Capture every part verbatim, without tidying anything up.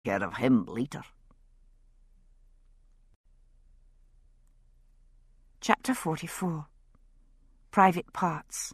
care of him later. Chapter forty-four. Private Parts.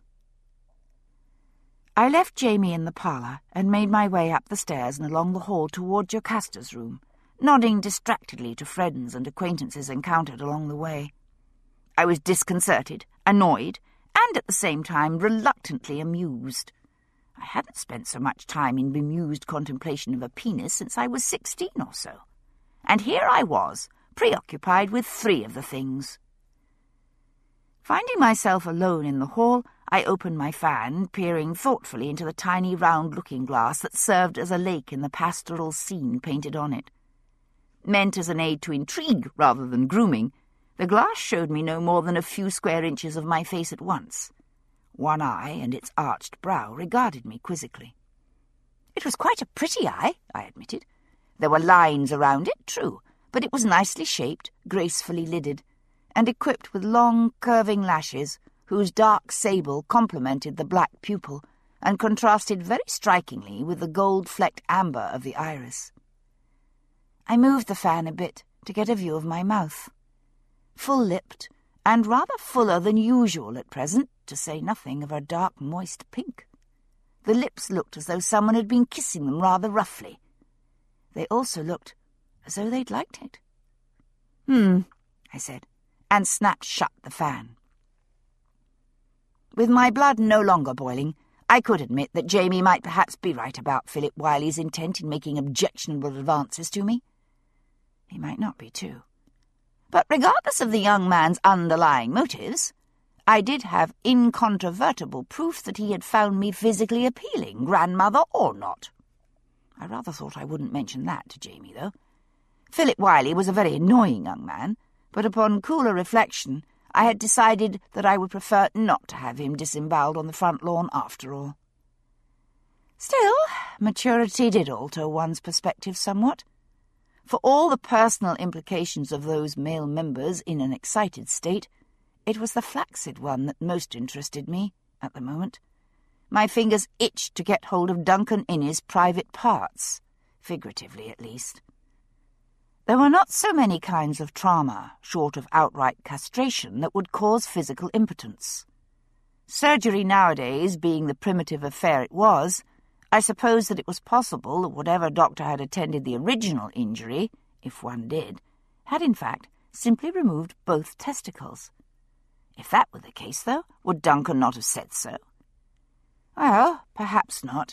I left Jamie in the parlour and made my way up the stairs and along the hall toward Jocasta's room, nodding distractedly to friends and acquaintances encountered along the way. I was disconcerted, annoyed, and at the same time reluctantly amused. I hadn't spent so much time in bemused contemplation of a penis since I was sixteen or so. And here I was, preoccupied with three of the things. Finding myself alone in the hall, I opened my fan, peering thoughtfully into the tiny round looking-glass that served as a lake in the pastoral scene painted on it. Meant as an aid to intrigue rather than grooming, the glass showed me no more than a few square inches of my face at once. One eye and its arched brow regarded me quizzically. It was quite a pretty eye, I admitted. There were lines around it, true, but it was nicely shaped, gracefully lidded, and equipped with long, curving lashes whose dark sable complemented the black pupil and contrasted very strikingly with the gold-flecked amber of the iris. I moved the fan a bit to get a view of my mouth. Full-lipped, and rather fuller than usual at present, to say nothing of a dark, moist pink. The lips looked as though someone had been kissing them rather roughly. They also looked as though they'd liked it. Hmm, I said, and snapped shut the fan. With my blood no longer boiling, I could admit that Jamie might perhaps be right about Philip Wiley's intent in making objectionable advances to me. He might not be, too. But regardless of the young man's underlying motives, I did have incontrovertible proof that he had found me physically appealing, grandmother or not. I rather thought I wouldn't mention that to Jamie, though. Philip Wiley was a very annoying young man, but upon cooler reflection, I had decided that I would prefer not to have him disembowelled on the front lawn after all. Still, maturity did alter one's perspective somewhat. For all the personal implications of those male members in an excited state, it was the flaccid one that most interested me at the moment. My fingers itched to get hold of Duncan Innes's private parts, figuratively at least. There were not so many kinds of trauma, short of outright castration, that would cause physical impotence. Surgery nowadays being the primitive affair it was, I suppose that it was possible that whatever doctor had attended the original injury, if one did, had in fact simply removed both testicles. If that were the case, though, would Duncan not have said so? Well, perhaps not.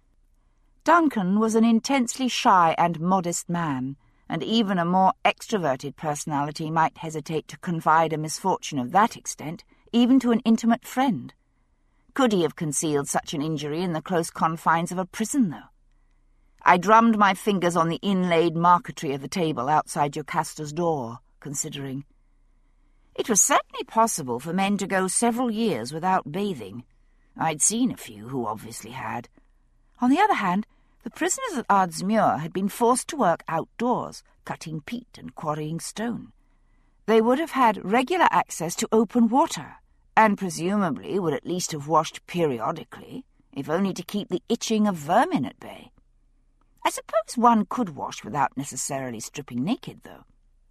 Duncan was an intensely shy and modest man, and even a more extroverted personality might hesitate to confide a misfortune of that extent, even to an intimate friend. Could he have concealed such an injury in the close confines of a prison, though? I drummed my fingers on the inlaid marquetry of the table outside Jocasta's door, considering. It was certainly possible for men to go several years without bathing. I'd seen a few who obviously had. On the other hand, the prisoners at Ardsmuir had been forced to work outdoors, cutting peat and quarrying stone. They would have had regular access to open water, and presumably would at least have washed periodically, if only to keep the itching of vermin at bay. I suppose one could wash without necessarily stripping naked, though.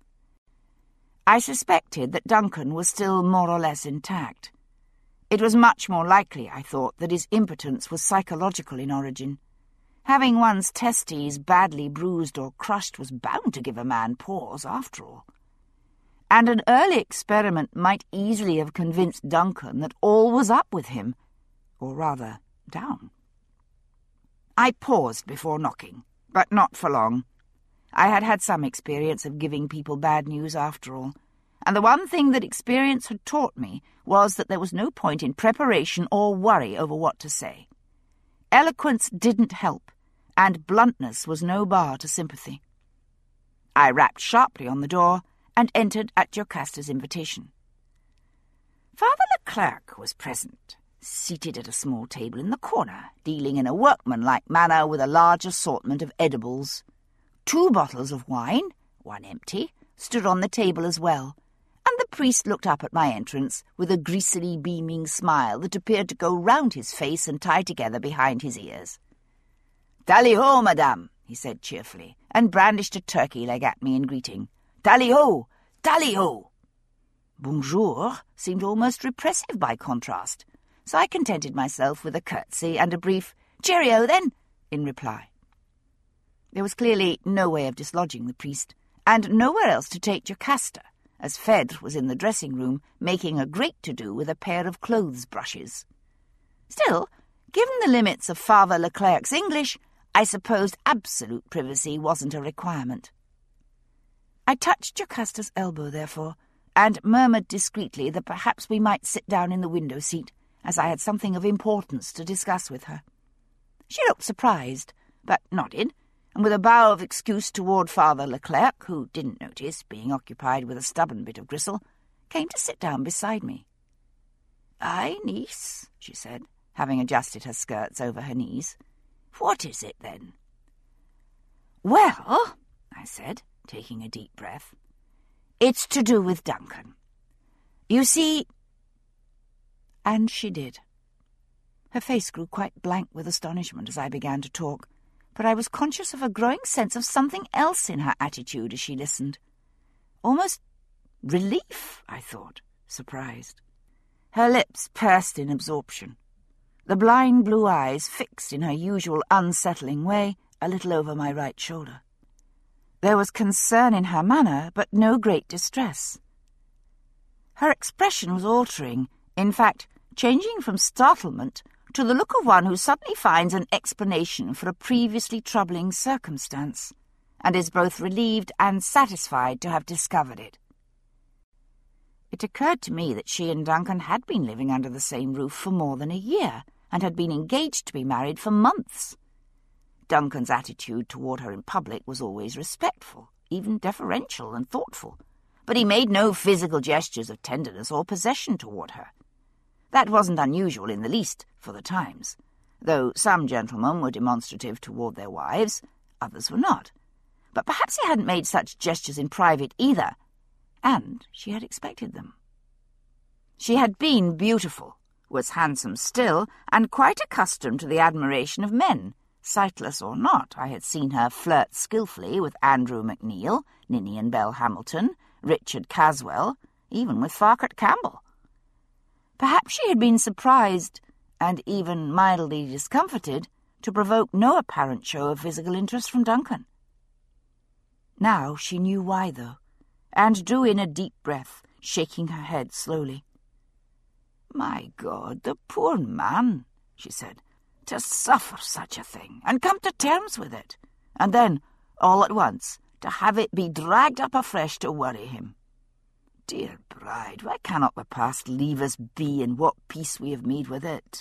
I suspected that Duncan was still more or less intact. It was much more likely, I thought, that his impotence was psychological in origin. Having one's testes badly bruised or crushed was bound to give a man pause, after all. And an early experiment might easily have convinced Duncan that all was up with him, or rather, down. I paused before knocking, but not for long. I had had some experience of giving people bad news after all, and the one thing that experience had taught me was that there was no point in preparation or worry over what to say. Eloquence didn't help, and bluntness was no bar to sympathy. I rapped sharply on the door and entered at Jocasta's invitation. Father Leclerc was present, seated at a small table in the corner, dealing in a workmanlike manner with a large assortment of edibles. Two bottles of wine, one empty, stood on the table as well, and the priest looked up at my entrance with a greasily beaming smile that appeared to go round his face and tie together behind his ears. "Tally-ho, madame," he said cheerfully, and brandished a turkey leg at me in greeting. Tally-ho! Tally-ho! Bonjour seemed almost repressive by contrast, so I contented myself with a curtsy and a brief cheerio, then, in reply. There was clearly no way of dislodging the priest, and nowhere else to take Jocasta, as Phèdre was in the dressing-room making a great to-do with a pair of clothes-brushes. Still, given the limits of Father Leclerc's English, I supposed absolute privacy wasn't a requirement. I touched Jocasta's elbow, therefore, and murmured discreetly that perhaps we might sit down in the window seat, as I had something of importance to discuss with her. She looked surprised, but nodded, and with a bow of excuse toward Father Leclerc, who didn't notice, being occupied with a stubborn bit of gristle, came to sit down beside me. "Aye, niece," she said, having adjusted her skirts over her knees. "What is it, then?" "Well," I said, taking a deep breath, "it's to do with Duncan. You see—" And she did. Her face grew quite blank with astonishment as I began to talk, but I was conscious of a growing sense of something else in her attitude as she listened. Almost relief, I thought, surprised. Her lips pursed in absorption, the blind blue eyes fixed in her usual unsettling way a little over my right shoulder. There was concern in her manner, but no great distress. Her expression was altering, in fact, changing from startlement to the look of one who suddenly finds an explanation for a previously troubling circumstance, and is both relieved and satisfied to have discovered it. It occurred to me that she and Duncan had been living under the same roof for more than a year, and had been engaged to be married for months. Duncan's attitude toward her in public was always respectful, even deferential and thoughtful, but he made no physical gestures of tenderness or possession toward her. That wasn't unusual in the least for the times, though some gentlemen were demonstrative toward their wives, others were not. But perhaps he hadn't made such gestures in private either, and she had expected them. She had been beautiful, was handsome still, and quite accustomed to the admiration of men. Sightless or not, I had seen her flirt skillfully with Andrew McNeil, Ninian Bell Hamilton, Richard Caswell, even with Farquhar Campbell. Perhaps she had been surprised, and even mildly discomfited, to provoke no apparent show of physical interest from Duncan. Now she knew why, though, and drew in a deep breath, shaking her head slowly. "My God, the poor man," she said, "to suffer such a thing, and come to terms with it, and then, all at once, to have it be dragged up afresh to worry him. Dear bride, why cannot the past leave us be in what peace we have made with it?"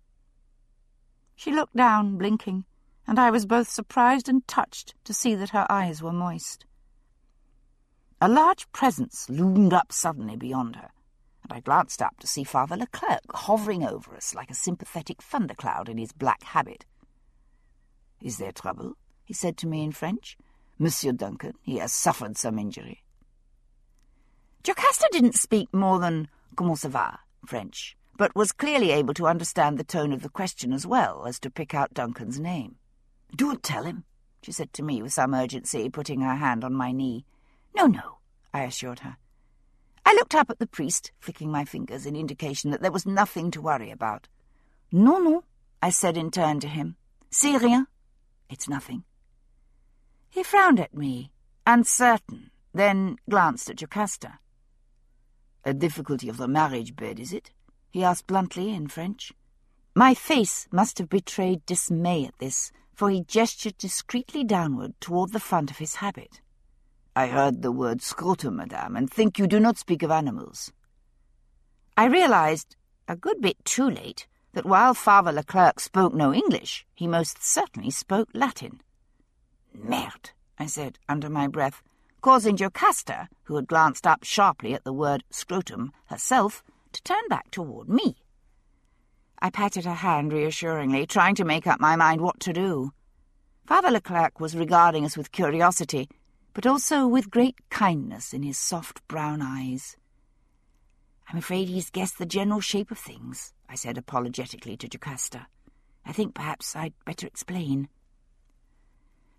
She looked down, blinking, and I was both surprised and touched to see that her eyes were moist. A large presence loomed up suddenly beyond her, and I glanced up to see Father Leclerc hovering over us like a sympathetic thundercloud in his black habit. "Is there trouble?" he said to me in French. "Monsieur Duncan, he has suffered some injury." Jocasta didn't speak more than "Comment ça va?" French, but was clearly able to understand the tone of the question as well as to pick out Duncan's name. "Don't tell him," she said to me with some urgency, putting her hand on my knee. "No, no," I assured her. I looked up at the priest, flicking my fingers in indication that there was nothing to worry about. "Non, non," I said in turn to him. "C'est rien. It's nothing." He frowned at me, uncertain, then glanced at Jocasta. "A difficulty of the marriage bed, is it?" he asked bluntly in French. My face must have betrayed dismay at this, for he gestured discreetly downward toward the front of his habit. "I heard the word scrotum, madame, and think you do not speak of animals." I realized, a good bit too late, that while Father Leclerc spoke no English, he most certainly spoke Latin. "Merde," I said under my breath, causing Jocasta, who had glanced up sharply at the word scrotum herself, to turn back toward me. I patted her hand reassuringly, trying to make up my mind what to do. Father Leclerc was regarding us with curiosity, but also with great kindness in his soft brown eyes. "I'm afraid he's guessed the general shape of things," I said apologetically to Jocasta. "I think perhaps I'd better explain."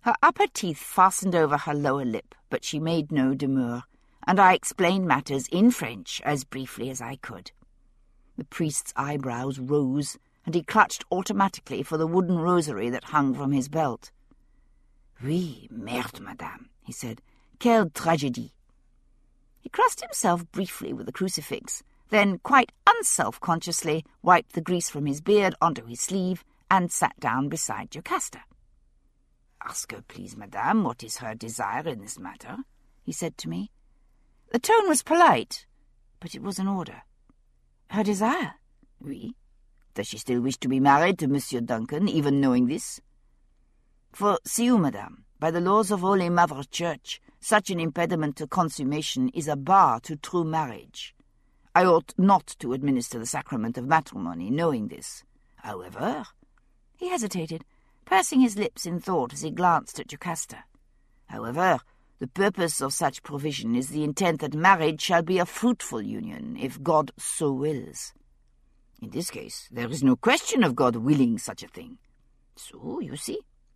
Her upper teeth fastened over her lower lip, but she made no demur, and I explained matters in French as briefly as I could. The priest's eyebrows rose, and he clutched automatically for the wooden rosary that hung from his belt. "Oui, merde, madame," he said. "Quelle tragédie." He crossed himself briefly with the crucifix, then quite unself-consciously wiped the grease from his beard onto his sleeve and sat down beside Jocasta. "Ask her, please, madame, what is her desire in this matter?" he said to me. The tone was polite, but it was an order. "Her desire?" "Oui. Does she still wish to be married to Monsieur Duncan, even knowing this?" "For, see you, madame, by the laws of Holy Mother Church, such an impediment to consummation is a bar to true marriage. I ought not to administer the sacrament of matrimony, knowing this. However—" He hesitated, pursing his lips in thought as he glanced at Jocasta. "However, the purpose of such provision is the intent that marriage shall be a fruitful union, if God so wills. In this case, there is no question of God willing such a thing. So, you see."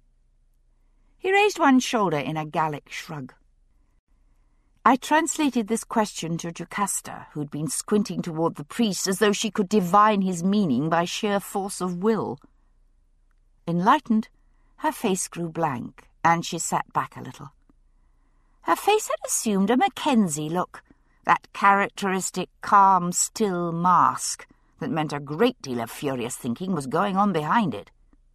He raised one shoulder in a Gallic shrug. I translated this question to Jocasta, who'd been squinting toward the priest as though she could divine his meaning by sheer force of will. Enlightened, her face grew blank, and she sat back a little. Her face had assumed a Mackenzie look, that characteristic calm, still mask that meant a great deal of furious thinking was going on behind it.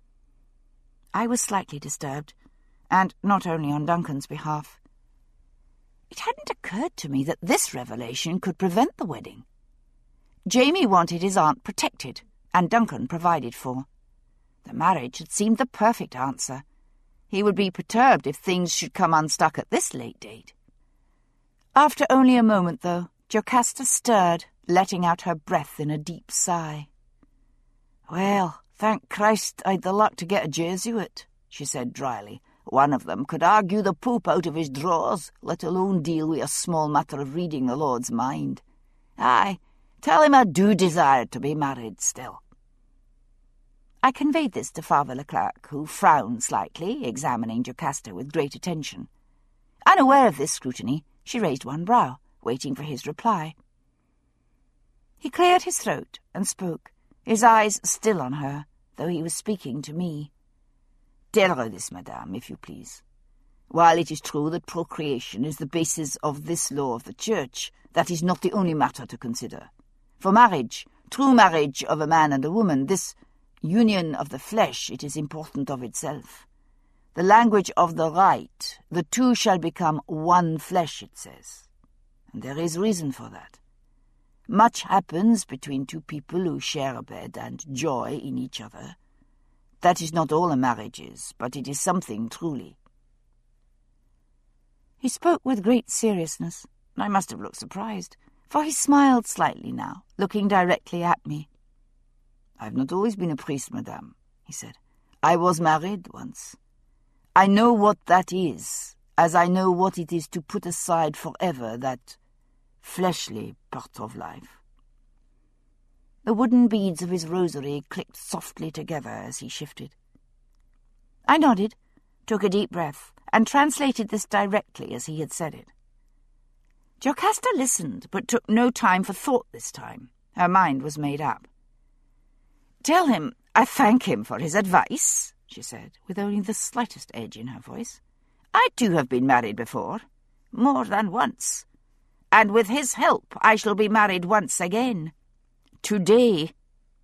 I was slightly disturbed, and not only on Duncan's behalf. It hadn't occurred to me that this revelation could prevent the wedding. Jamie wanted his aunt protected, and Duncan provided for. The marriage had seemed the perfect answer. He would be perturbed if things should come unstuck at this late date. After only a moment, though, Jocasta stirred, letting out her breath in a deep sigh. "Well, thank Christ I'd the luck to get a Jesuit," she said dryly. "One of them could argue the Pope out of his drawers, let alone deal with a small matter of reading the Lord's mind. Aye, tell him I do desire to be married still." I conveyed this to Father Leclerc, who frowned slightly, examining Jocasta with great attention. Unaware of this scrutiny, she raised one brow, waiting for his reply. He cleared his throat and spoke, his eyes still on her, though he was speaking to me. "Tell her this, madame, if you please. While it is true that procreation is the basis of this law of the Church, that is not the only matter to consider. For marriage, true marriage of a man and a woman, this union of the flesh, it is important of itself. The language of the rite, the two shall become one flesh, it says. And there is reason for that. Much happens between two people who share a bed and joy in each other. That is not all a marriage is, but it is something truly." He spoke with great seriousness, and I must have looked surprised, for he smiled slightly now, looking directly at me. "I've not always been a priest, madame," he said. "I was married once. I know what that is, as I know what it is to put aside forever that fleshly part of life." The wooden beads of his rosary clicked softly together as he shifted. I nodded, took a deep breath, and translated this directly as he had said it. Jocasta listened, but took no time for thought this time. Her mind was made up. "Tell him I thank him for his advice," she said, with only the slightest edge in her voice. "I too have been married before, more than once, and with his help I shall be married once again. Today."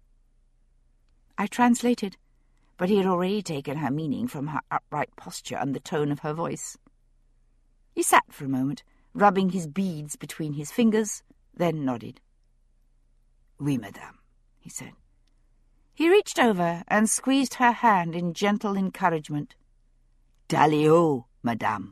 I translated, but he had already taken her meaning from her upright posture and the tone of her voice. He sat for a moment, rubbing his beads between his fingers, then nodded. "Oui, madame," he said. He reached over and squeezed her hand in gentle encouragement. "Tally-ho, madame."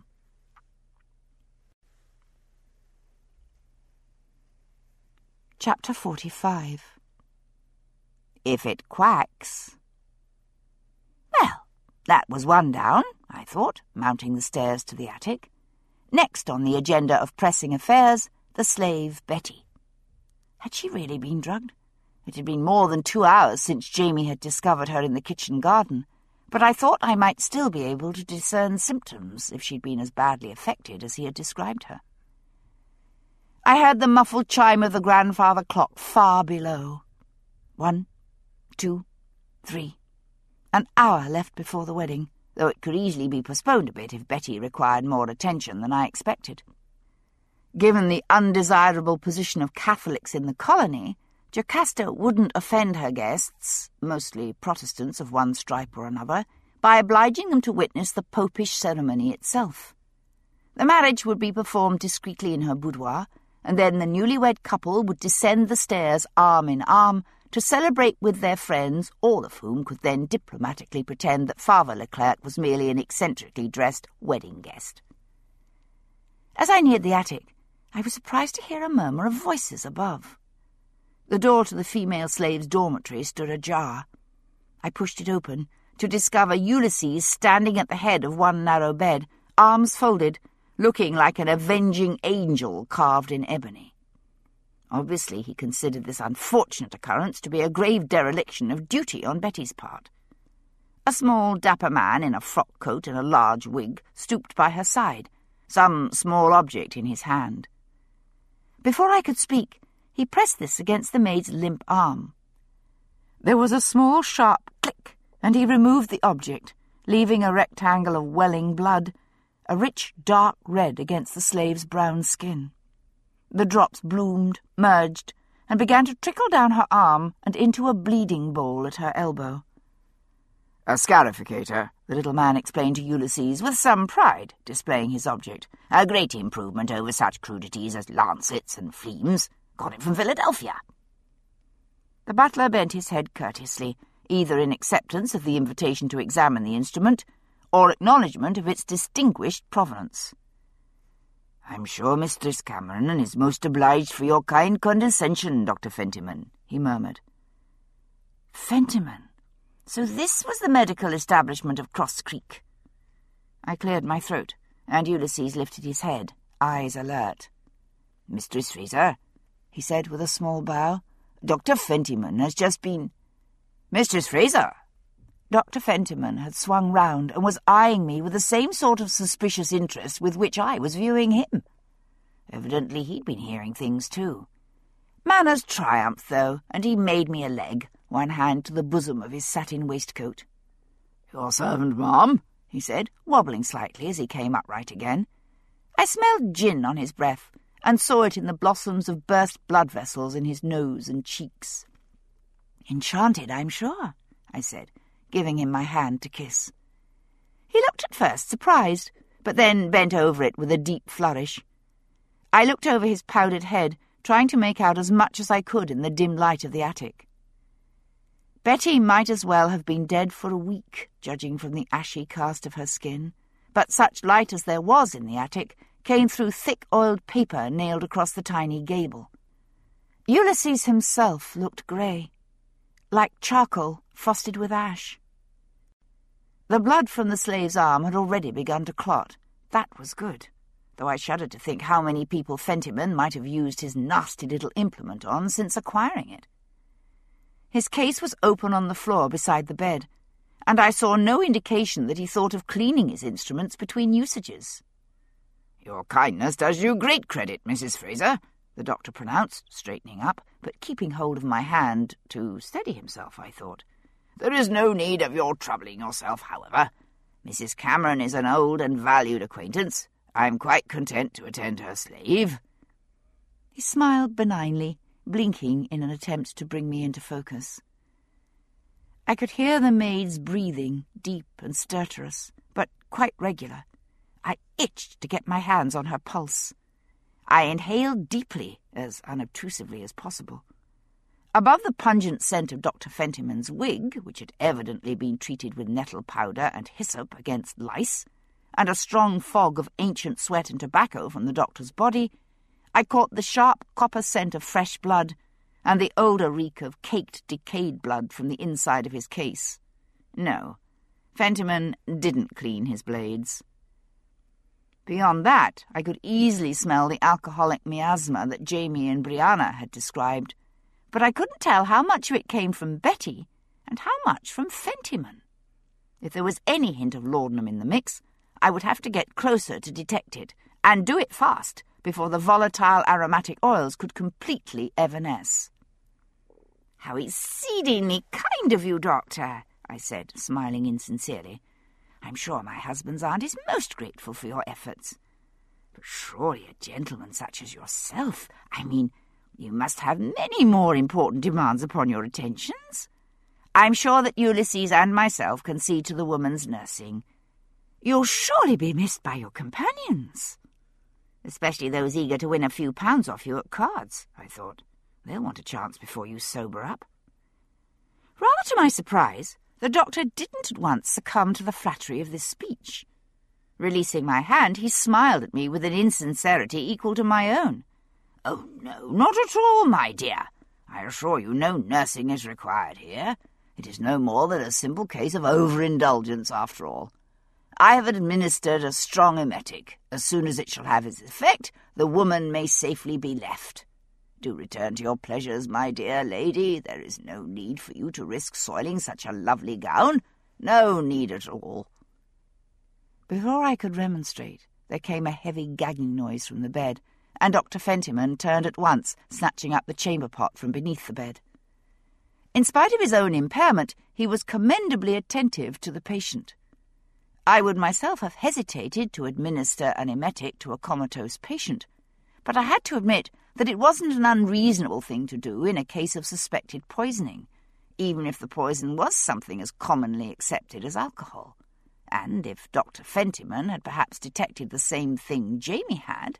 Chapter forty-five. If it quacks. Well, that was one down, I thought, mounting the stairs to the attic. Next on the agenda of pressing affairs, the slave Betty. Had she really been drugged? It had been more than two hours since Jamie had discovered her in the kitchen garden, but I thought I might still be able to discern symptoms if she'd been as badly affected as he had described her. I heard the muffled chime of the grandfather clock far below. One, two, three. An hour left before the wedding, though it could easily be postponed a bit if Betty required more attention than I expected. Given the undesirable position of Catholics in the colony, Jocasta wouldn't offend her guests, mostly Protestants of one stripe or another, by obliging them to witness the popish ceremony itself. The marriage would be performed discreetly in her boudoir, and then the newlywed couple would descend the stairs arm in arm to celebrate with their friends, all of whom could then diplomatically pretend that Father Leclerc was merely an eccentrically dressed wedding guest. As I neared the attic, I was surprised to hear a murmur of voices above. The door to the female slaves' dormitory stood ajar. I pushed it open to discover Ulysses standing at the head of one narrow bed, arms folded, looking like an avenging angel carved in ebony. Obviously he considered this unfortunate occurrence to be a grave dereliction of duty on Betty's part. A small, dapper man in a frock coat and a large wig stooped by her side, some small object in his hand. Before I could speak, he pressed this against the maid's limp arm. There was a small, sharp click, and he removed the object, leaving a rectangle of welling blood, a rich, dark red against the slave's brown skin. The drops bloomed, merged, and began to trickle down her arm and into a bleeding bowl at her elbow. "A scarificator," the little man explained to Ulysses, with some pride, displaying his object. "A great improvement over such crudities as lancets and fleams. Got it from Philadelphia." The butler bent his head courteously, either in acceptance of the invitation to examine the instrument, or acknowledgment of its distinguished provenance. "I'm sure Mistress Cameron is most obliged for your kind condescension, Doctor Fentiman," he murmured. Fentiman? So this was the medical establishment of Cross Creek. I cleared my throat, and Ulysses lifted his head, eyes alert. "Mistress Fraser," he said with a small bow, "Doctor Fentiman has just been—" "Mistress Fraser!" Doctor Fentiman had swung round and was eyeing me with the same sort of suspicious interest with which I was viewing him. Evidently he'd been hearing things too. Manners triumphed, though, and he made me a leg, one hand to the bosom of his satin waistcoat. "Your servant, ma'am," he said, wobbling slightly as he came upright again. I smelled gin on his breath, and saw it in the blossoms of burst blood vessels in his nose and cheeks. "Enchanted, I'm sure," I said, giving him my hand to kiss. He looked at first surprised, but then bent over it with a deep flourish. I looked over his powdered head, trying to make out as much as I could in the dim light of the attic. Betty might as well have been dead for a week, judging from the ashy cast of her skin, but such light as there was in the attic came through thick oiled paper nailed across the tiny gable. Ulysses himself looked grey, like charcoal frosted with ash. The blood from the slave's arm had already begun to clot. That was good, though I shuddered to think how many people Fentiman might have used his nasty little implement on since acquiring it. His case was open on the floor beside the bed, and I saw no indication that he thought of cleaning his instruments between usages. "Your kindness does you great credit, Missus Fraser," the doctor pronounced, straightening up, but keeping hold of my hand to steady himself, I thought. "There is no need of your troubling yourself, however. Missus Cameron is an old and valued acquaintance. I am quite content to attend her slave." He smiled benignly, blinking in an attempt to bring me into focus. I could hear the maid's breathing, deep and stertorous, but quite regular. I itched to get my hands on her pulse. I inhaled deeply, as unobtrusively as possible. Above the pungent scent of Doctor Fentiman's wig, which had evidently been treated with nettle powder and hyssop against lice, and a strong fog of ancient sweat and tobacco from the doctor's body, I caught the sharp copper scent of fresh blood and the older reek of caked, decayed blood from the inside of his case. No, Fentiman didn't clean his blades. Beyond that, I could easily smell the alcoholic miasma that Jamie and Brianna had described, but I couldn't tell how much of it came from Betty and how much from Fentiman. If there was any hint of laudanum in the mix, I would have to get closer to detect it, and do it fast, before the volatile aromatic oils could completely evanesce. "How exceedingly kind of you, Doctor," I said, smiling insincerely. "I'm sure my husband's aunt is most grateful for your efforts. But surely a gentleman such as yourself, I mean, you must have many more important demands upon your attentions. I'm sure that Ulysses and myself can see to the woman's nursing. You'll surely be missed by your companions, especially those eager to win a few pounds off you at cards," I thought. "They'll want a chance before you sober up." Rather to my surprise, the doctor didn't at once succumb to the flattery of this speech. Releasing my hand, he smiled at me with an insincerity equal to my own. "Oh, no, not at all, my dear. I assure you no nursing is required here. It is no more than a simple case of overindulgence, after all. I have administered a strong emetic. As soon as it shall have its effect, the woman may safely be left. Do return to your pleasures, my dear lady. There is no need for you to risk soiling such a lovely gown. No need at all." Before I could remonstrate, there came a heavy gagging noise from the bed, and Doctor Fentiman turned at once, snatching up the chamber pot from beneath the bed. In spite of his own impairment, he was commendably attentive to the patient. I would myself have hesitated to administer an emetic to a comatose patient, but I had to admit that it wasn't an unreasonable thing to do in a case of suspected poisoning, even if the poison was something as commonly accepted as alcohol. And if Doctor Fentiman had perhaps detected the same thing Jamie had...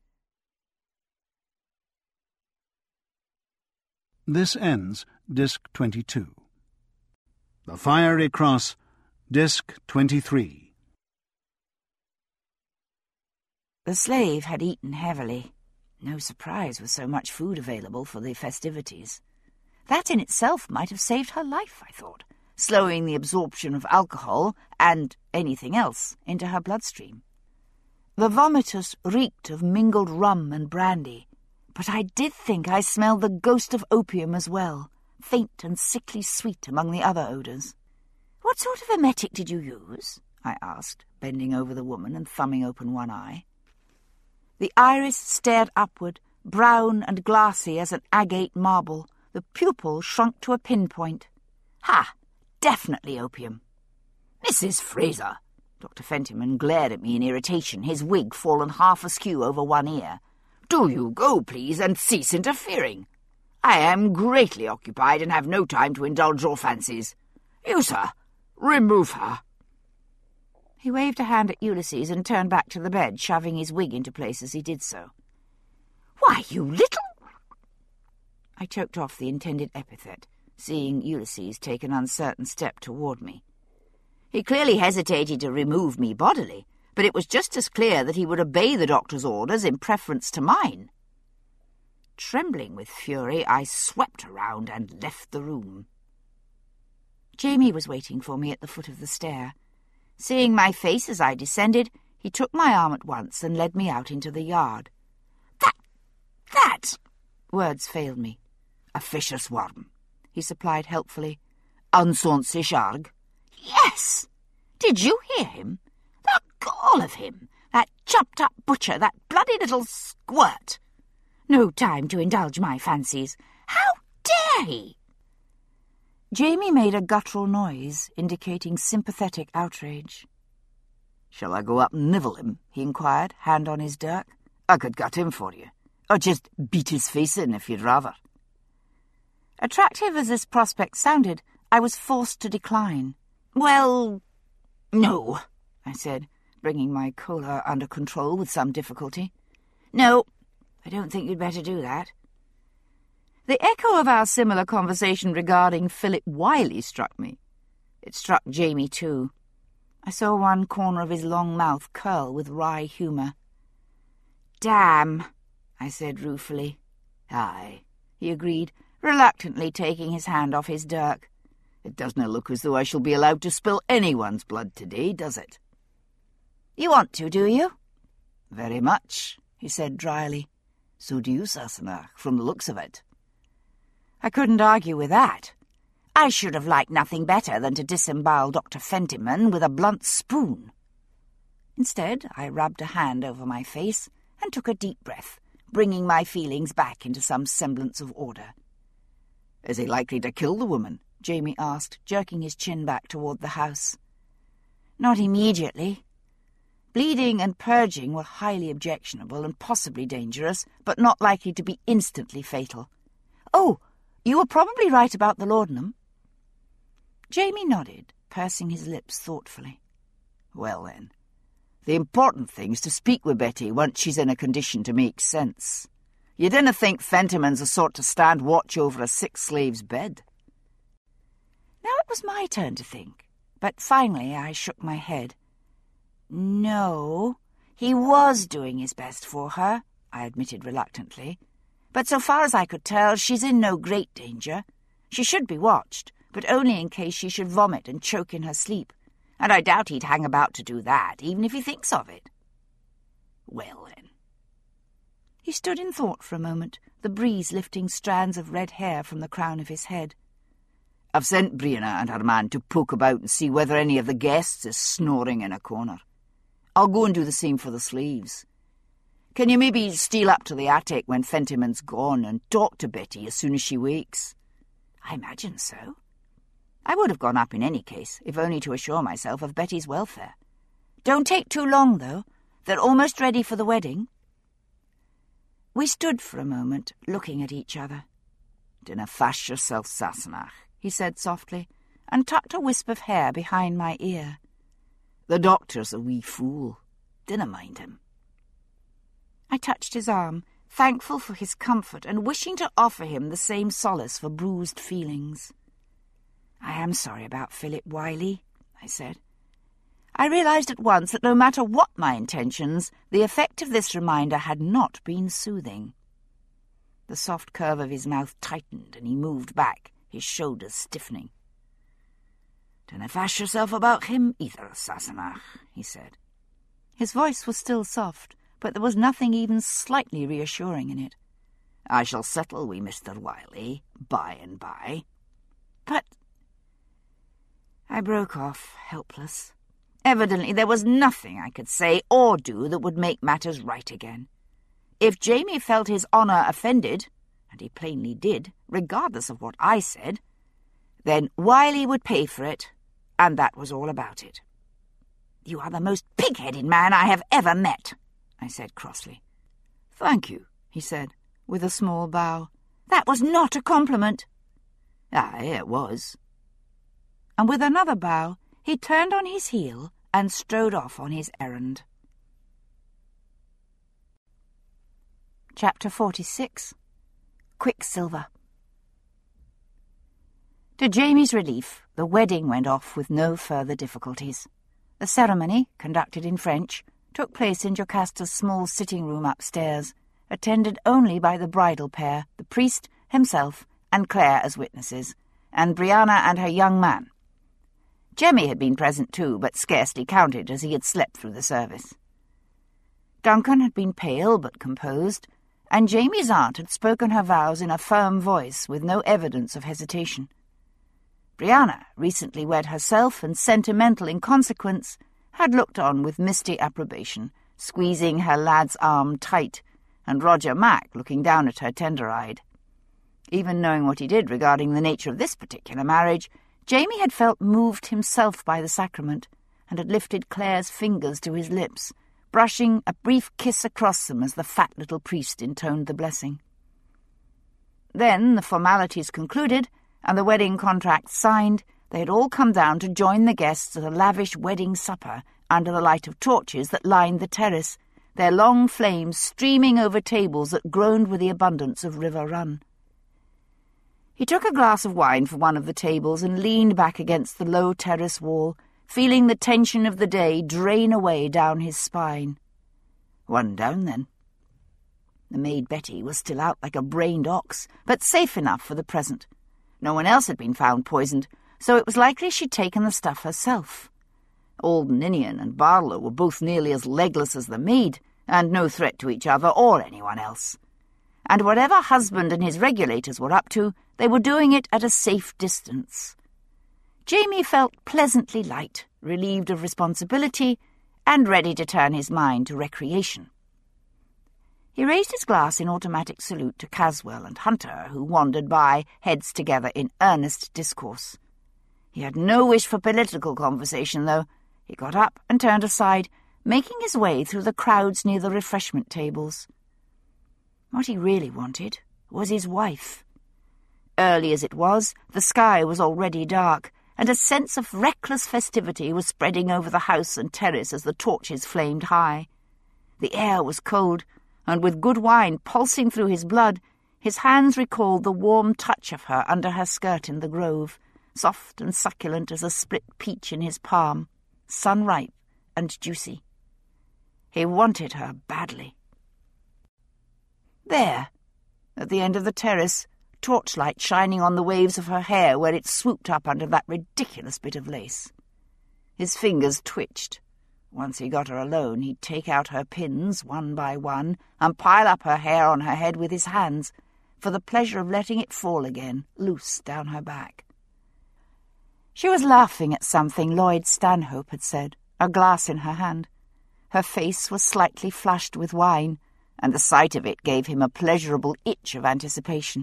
This ends Disc twenty-two. The Fiery Cross, Disc twenty-three. The slave had eaten heavily. No surprise with so much food available for the festivities. That in itself might have saved her life, I thought, slowing the absorption of alcohol and anything else into her bloodstream. The vomitus reeked of mingled rum and brandy, but I did think I smelled the ghost of opium as well, faint and sickly sweet among the other odours. "What sort of emetic did you use?" I asked, bending over the woman and thumbing open one eye. The iris stared upward, brown and glassy as an agate marble. The pupil shrunk to a pinpoint. "Ha! Definitely opium." "Missus Fraser!" Doctor Fentiman glared at me in irritation, his wig fallen half askew over one ear. "Do you go, please, and cease interfering. I am greatly occupied and have no time to indulge your fancies. You, sir, remove her." He waved a hand at Ulysses and turned back to the bed, shoving his wig into place as he did so. "Why, you little—" I choked off the intended epithet, seeing Ulysses take an uncertain step toward me. He clearly hesitated to remove me bodily, but it was just as clear that he would obey the doctor's orders in preference to mine. Trembling with fury, I swept around and left the room. Jamie was waiting for me at the foot of the stair. Seeing my face as I descended, he took my arm at once and led me out into the yard. That... that... Words failed me. "A vicious worm," he supplied helpfully. "Unsonsy sharg." "Yes! Did you hear him? The gall of him! That chopped-up butcher, that bloody little squirt! No time to indulge my fancies. How dare he?" Jamie made a guttural noise, indicating sympathetic outrage. "Shall I go up and nibble him?" he inquired, hand on his dirk. "I could gut him for you, or just beat his face in if you'd rather." Attractive as this prospect sounded, I was forced to decline. "Well, no," I said, bringing my choler under control with some difficulty. "No, I don't think you'd better do that." The echo of our similar conversation regarding Philip Wiley struck me. It struck Jamie too. I saw one corner of his long mouth curl with wry humour. "Damn," I said ruefully. "Aye," he agreed, reluctantly taking his hand off his dirk. "It doesn't look as though I shall be allowed to spill anyone's blood today, does it?" "You want to, do you?" "Very much," he said dryly. "So do you, Sassenach, from the looks of it." I couldn't argue with that. I should have liked nothing better than to disembowel Doctor Fentiman with a blunt spoon. Instead, I rubbed a hand over my face and took a deep breath, bringing my feelings back into some semblance of order. "Is he likely to kill the woman?" Jamie asked, jerking his chin back toward the house. Not immediately. Bleeding and purging were highly objectionable and possibly dangerous, but not likely to be instantly fatal. Oh, you were probably right about the laudanum. Jamie nodded, pursing his lips thoughtfully. "Well then, the important thing's to speak with Betty once she's in a condition to make sense. You dinna think Fentiman's the sort to stand watch over a sick slave's bed?" Now it was my turn to think, but finally I shook my head. No, he was doing his best for her, I admitted reluctantly. But so far as I could tell, she's in no great danger. She should be watched, but only in case she should vomit and choke in her sleep, and I doubt he'd hang about to do that, even if he thinks of it. Well, then. He stood in thought for a moment, the breeze lifting strands of red hair from the crown of his head. "I've sent Brianna and her man to poke about and see whether any of the guests is snoring in a corner. I'll go and do the same for the slaves. Can you maybe steal up to the attic when Fentiman's gone and talk to Betty as soon as she wakes?" I imagine so. I would have gone up in any case, if only to assure myself of Betty's welfare. Don't take too long, though. They're almost ready for the wedding. We stood for a moment, looking at each other. "Dinna fash yourself, Sassenach," he said softly, and tucked a wisp of hair behind my ear. "The doctor's a wee fool. Dinna mind him." I touched his arm, thankful for his comfort and wishing to offer him the same solace for bruised feelings. "I am sorry about Philip Wiley," I said. I realized at once that no matter what my intentions, the effect of this reminder had not been soothing. The soft curve of his mouth tightened and he moved back, his shoulders stiffening. "Dinna fash yourself about him either, Sassenach," he said. His voice was still soft, but there was nothing even slightly reassuring in it. "I shall settle wi' Mister Wiley by and by." "But—" I broke off, helpless. Evidently there was nothing I could say or do that would make matters right again. If Jamie felt his honour offended, and he plainly did, regardless of what I said, then Wiley would pay for it, and that was all about it. "You are the most pig-headed man I have ever met," I said crossly. "Thank you," he said, with a small bow. "That was not a compliment." "Aye, it was." And with another bow, he turned on his heel and strode off on his errand. Chapter forty-six. Quicksilver. To Jamie's relief, the wedding went off with no further difficulties. The ceremony, conducted in French, took place in Jocasta's small sitting-room upstairs, attended only by the bridal pair, the priest, himself, and Claire as witnesses, and Brianna and her young man. Jemmy had been present too, but scarcely counted, as he had slept through the service. Duncan had been pale but composed, and Jamie's aunt had spoken her vows in a firm voice with no evidence of hesitation. Brianna, recently wed herself and sentimental in consequence, had looked on with misty approbation, squeezing her lad's arm tight, and Roger Mack looking down at her tender-eyed. Even knowing what he did regarding the nature of this particular marriage, Jamie had felt moved himself by the sacrament, and had lifted Claire's fingers to his lips, brushing a brief kiss across them as the fat little priest intoned the blessing. Then, the formalities concluded, and the wedding contract signed, they had all come down to join the guests at a lavish wedding supper under the light of torches that lined the terrace, their long flames streaming over tables that groaned with the abundance of River Run. He took a glass of wine from one of the tables and leaned back against the low terrace wall, feeling the tension of the day drain away down his spine. One down, then. The maid Betty was still out like a brained ox, but safe enough for the present. No one else had been found poisoned, so it was likely she'd taken the stuff herself. Old Ninian and Barlow were both nearly as legless as the maid, and no threat to each other or anyone else. and whatever husband and his regulators were up to, they were doing it at a safe distance. Jamie felt pleasantly light, relieved of responsibility, and ready to turn his mind to recreation. He raised his glass in automatic salute to Caswell and Hunter, who wandered by, heads together in earnest discourse. He had no wish for political conversation, though. He got up and turned aside, making his way through the crowds near the refreshment tables. What he really wanted was his wife. Early as it was, the sky was already dark, and a sense of reckless festivity was spreading over the house and terrace as the torches flamed high. The air was cold, and with good wine pulsing through his blood, his hands recalled the warm touch of her under her skirt in the grove, soft and succulent as a split peach in his palm, sun-ripe and juicy. He wanted her badly. There, at the end of the terrace, torchlight shining on the waves of her hair where it swooped up under that ridiculous bit of lace. His fingers twitched. Once he got her alone, he'd take out her pins, one by one, and pile up her hair on her head with his hands, for the pleasure of letting it fall again, loose down her back. She was laughing at something Lloyd Stanhope had said, a glass in her hand. Her face was slightly flushed with wine, and the sight of it gave him a pleasurable itch of anticipation.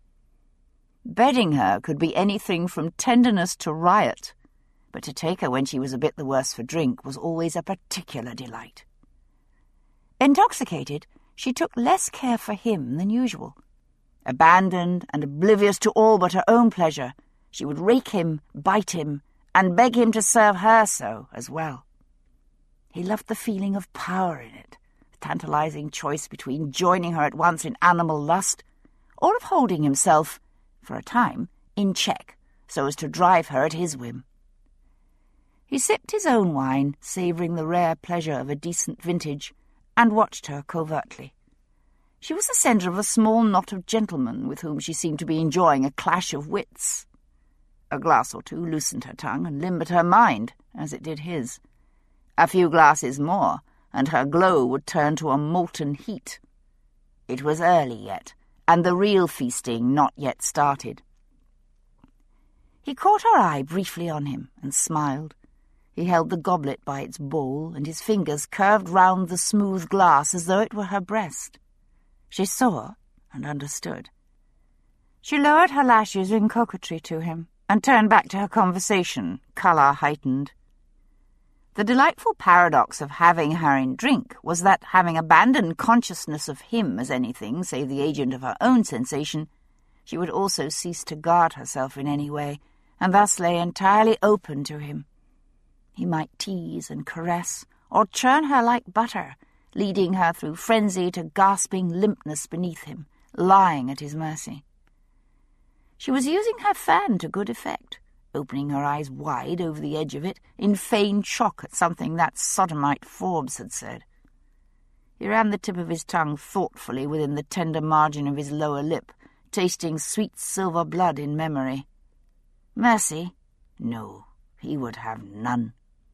Bedding her could be anything from tenderness to riot, but to take her when she was a bit the worse for drink was always a particular delight. Intoxicated, she took less care for him than usual. Abandoned and oblivious to all but her own pleasure, she would rake him, bite him, and beg him to serve her so as well. He loved the feeling of power in it, the tantalizing choice between joining her at once in animal lust, or of holding himself, for a time, in check, so as to drive her at his whim. He sipped his own wine, savouring the rare pleasure of a decent vintage, and watched her covertly. She was the centre of a small knot of gentlemen with whom she seemed to be enjoying a clash of wits. A glass or two loosened her tongue and limbered her mind, as it did his. A few glasses more, and her glow would turn to a molten heat. It was early yet, and the real feasting not yet started. He caught her eye briefly on him, and smiled. He held the goblet by its bowl, and his fingers curved round the smooth glass as though it were her breast. She saw and understood. She lowered her lashes in coquetry to him, and turned back to her conversation, colour heightened. The delightful paradox of having her in drink was that, having abandoned consciousness of him as anything save the agent of her own sensation, she would also cease to guard herself in any way, and thus lay entirely open to him. He might tease and caress, or churn her like butter, leading her through frenzy to gasping limpness beneath him, lying at his mercy. She was using her fan to good effect, opening her eyes wide over the edge of it, in feigned shock at something that sodomite Forbes had said. He ran the tip of his tongue thoughtfully within the tender margin of his lower lip, tasting sweet silver blood in memory. Mercy? No, he would have none.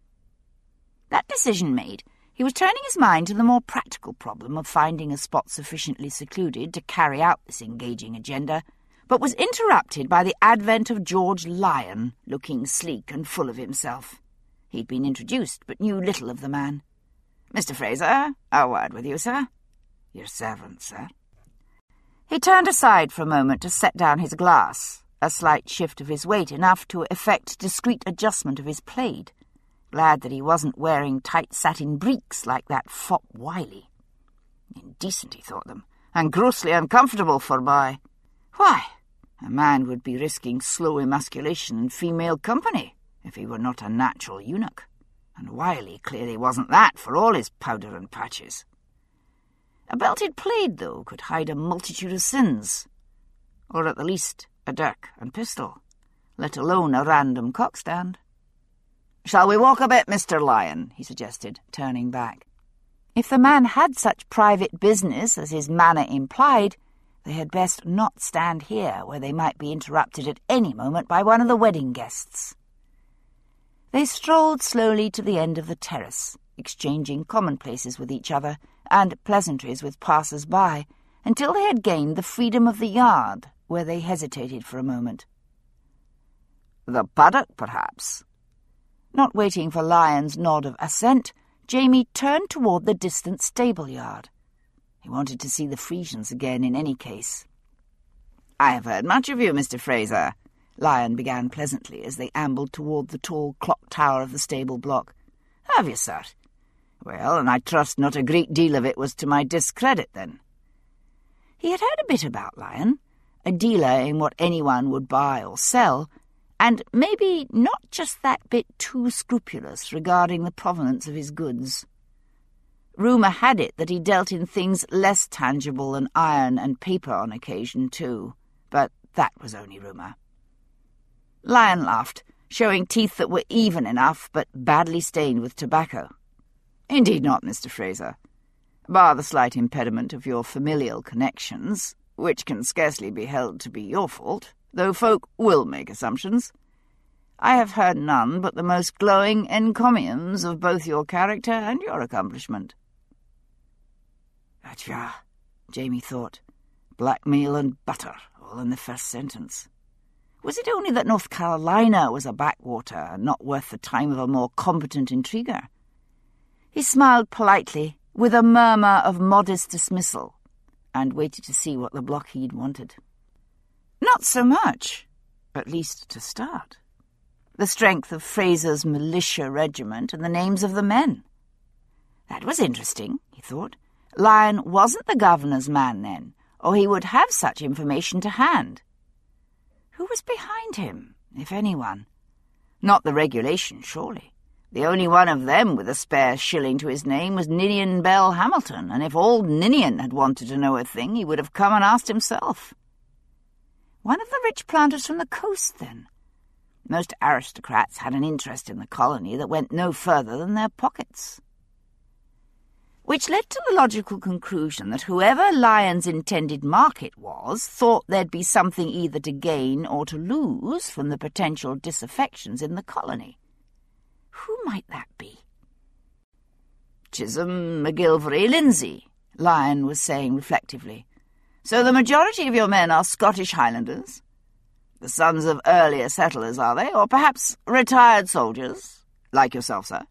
That decision made, he was turning his mind to the more practical problem of finding a spot sufficiently secluded to carry out this engaging agenda, but was interrupted by the advent of George Lyon, looking sleek and full of himself. He'd been introduced, but knew little of the man. "Mister Fraser, a word with you, sir." "Your servant, sir." He turned aside for a moment to set down his glass, a slight shift of his weight enough to effect discreet adjustment of his plaid, glad that he wasn't wearing tight satin breeks like that fop Wiley. Indecent, he thought them, and grossly uncomfortable forbye. Why, a man would be risking slow emasculation in female company if he were not a natural eunuch, and Wiley clearly wasn't that for all his powder and patches. A belted plaid, though, could hide a multitude of sins, or at the least a dirk and pistol, let alone a random cockstand. "Shall we walk a bit, Mister Lyon?" he suggested, turning back. If the man had such private business as his manner implied, they had best not stand here, where they might be interrupted at any moment by one of the wedding guests. They strolled slowly to the end of the terrace, exchanging commonplaces with each other and pleasantries with passers-by, until they had gained the freedom of the yard, where they hesitated for a moment. "The paddock, perhaps?" Not waiting for Lyon's nod of assent, Jamie turned toward the distant stable-yard. He wanted to see the Frisians again in any case. "I have heard much of you, Mister Fraser," Lyon began pleasantly as they ambled toward the tall clock tower of the stable block. "Have you, sir? Well, and I trust not a great deal of it was to my discredit, then." He had heard a bit about Lyon, a dealer in what anyone would buy or sell, and maybe not just that bit too scrupulous regarding the provenance of his goods. Rumour had it that he dealt in things less tangible than iron and paper on occasion, too, but that was only rumour. Lyon laughed, showing teeth that were even enough but badly stained with tobacco. "Indeed not, Mister Fraser. Bar the slight impediment of your familial connections, which can scarcely be held to be your fault, though folk will make assumptions. I have heard none but the most glowing encomiums of both your character and your accomplishment." "Atcha," Jamie thought. Blackmail and butter, all in the first sentence. Was it only that North Carolina was a backwater and not worth the time of a more competent intriguer? He smiled politely, with a murmur of modest dismissal, and waited to see what the blockheed wanted. Not so much, at least to start. The strength of Fraser's militia regiment and the names of the men. That was interesting, he thought. Lyon wasn't the governor's man then, or he would have such information to hand. Who was behind him, if anyone? Not the regulation, surely. The only one of them with a spare shilling to his name was Ninian Bell Hamilton, and if old Ninian had wanted to know a thing, he would have come and asked himself. One of the rich planters from the coast, then. Most aristocrats had an interest in the colony that went no further than their pockets. Which led to the logical conclusion that whoever Lyon's intended market was thought there'd be something either to gain or to lose from the potential disaffections in the colony. Who might that be? "Chisholm, McGilvery, Lindsay," Lyon was saying reflectively. "So the majority of your men are Scottish Highlanders? The sons of earlier settlers, are they? Or perhaps retired soldiers, like yourself, sir?"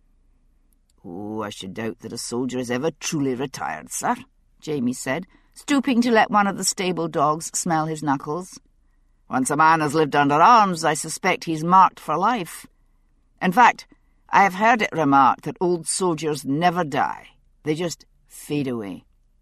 "Oh, I should doubt that a soldier is ever truly retired, sir," Jamie said, stooping to let one of the stable dogs smell his knuckles. "Once a man has lived under arms, I suspect he's marked for life. In fact, I have heard it remarked that old soldiers never die. They just fade away."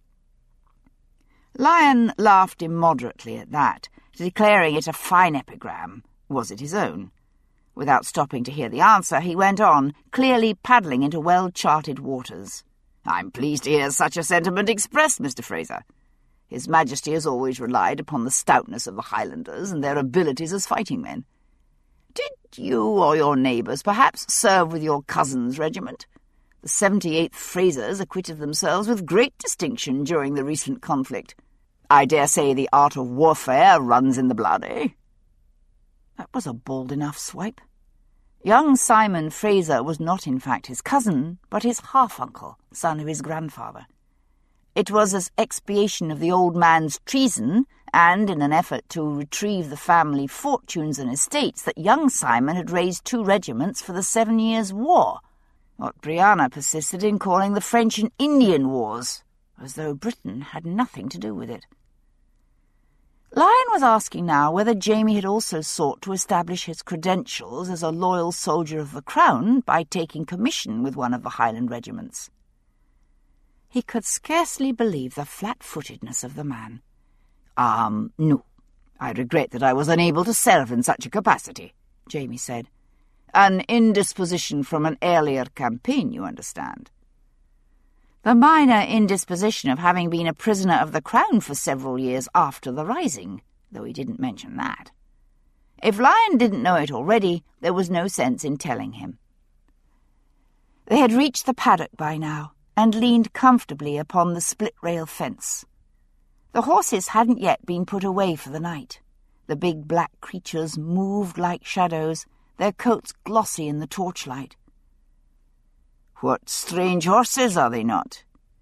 Lyon laughed immoderately at that, declaring it a fine epigram. Was it his own? Without stopping to hear the answer, he went on, clearly paddling into well-charted waters. "I'm pleased to hear such a sentiment expressed, Mister Fraser. His Majesty has always relied upon the stoutness of the Highlanders and their abilities as fighting men. Did you or your neighbours perhaps serve with your cousin's regiment? The seventy-eighth Frasers acquitted themselves with great distinction during the recent conflict. I dare say the art of warfare runs in the blood, eh?" That was a bold enough swipe. Young Simon Fraser was not in fact his cousin, but his half-uncle, son of his grandfather. It was as expiation of the old man's treason, and in an effort to retrieve the family fortunes and estates, that young Simon had raised two regiments for the Seven Years' War, what Brianna persisted in calling the French and Indian Wars, as though Britain had nothing to do with it. Lyon was asking now whether Jamie had also sought to establish his credentials as a loyal soldier of the Crown by taking commission with one of the Highland regiments. He could scarcely believe the flat-footedness of the man. Um, no. I regret that I was unable to serve in such a capacity," Jamie said. "An indisposition from an earlier campaign, you understand." The minor indisposition of having been a prisoner of the Crown for several years after the Rising, though he didn't mention that. If Lyon didn't know it already, there was no sense in telling him. They had reached the paddock by now, and leaned comfortably upon the split-rail fence. The horses hadn't yet been put away for the night. The big black creatures moved like shadows, their coats glossy in the torchlight. "What strange horses, are they not?"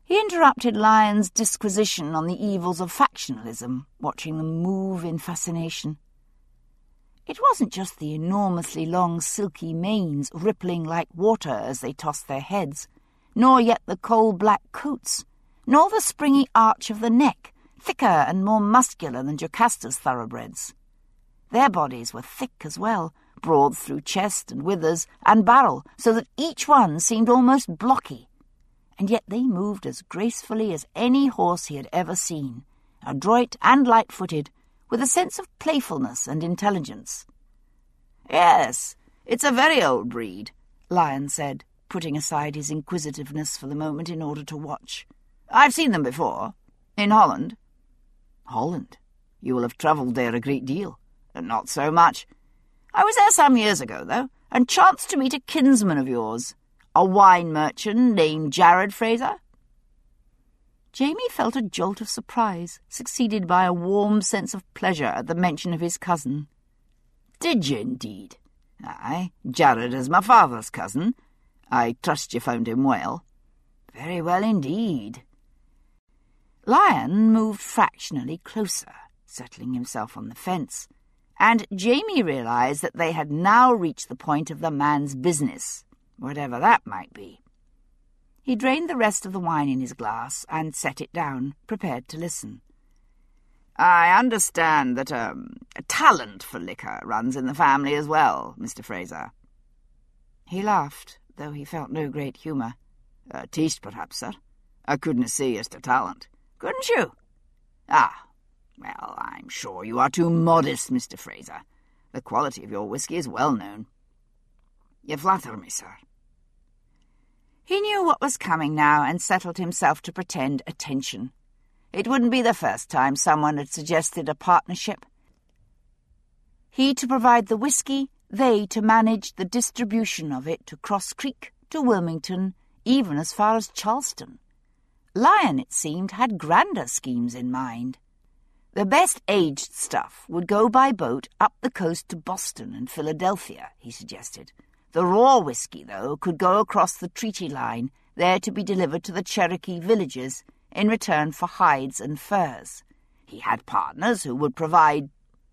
He interrupted Lion's disquisition on the evils of factionalism, watching them move in fascination. It wasn't just the enormously long silky manes rippling like water as they tossed their heads, nor yet the coal-black coats, nor the springy arch of the neck, thicker and more muscular than Jocasta's thoroughbreds. Their bodies were thick as well, broad through chest and withers and barrel, so that each one seemed almost blocky. And yet they moved as gracefully as any horse he had ever seen, adroit and light-footed, with a sense of playfulness and intelligence. "Yes, it's a very old breed," Lion said, putting aside his inquisitiveness for the moment in order to watch. "I've seen them before. In Holland." "Holland? You will have travelled there a great deal." "Not so much. I was there some years ago, though, and chanced to meet a kinsman of yours, a wine merchant named Jared Fraser." Jamie felt a jolt of surprise, succeeded by a warm sense of pleasure at the mention of his cousin. "Did you, indeed? Aye, Jared is my father's cousin. I trust you found him well." "Very well indeed." Lion moved fractionally closer, settling himself on the fence, and Jamie realised that they had now reached the point of the man's business, whatever that might be. He drained the rest of the wine in his glass and set it down, prepared to listen. "I understand that um, a talent for liquor runs in the family as well, Mister Fraser." He laughed, though he felt no great humour. "A taste, perhaps, sir. I couldn't say as to talent." "Couldn't you? Ah, well, I'm sure you are too modest, Mister Fraser. The quality of your whisky is well known." "You flatter me, sir." He knew what was coming now and settled himself to pretend attention. It wouldn't be the first time someone had suggested a partnership. He to provide the whisky, they to manage the distribution of it to Cross Creek, to Wilmington, even as far as Charleston. Lion, it seemed, had grander schemes in mind. The best aged stuff would go by boat up the coast to Boston and Philadelphia, he suggested. The raw whisky, though, could go across the treaty line, there to be delivered to the Cherokee villages in return for hides and furs. He had partners who would provide...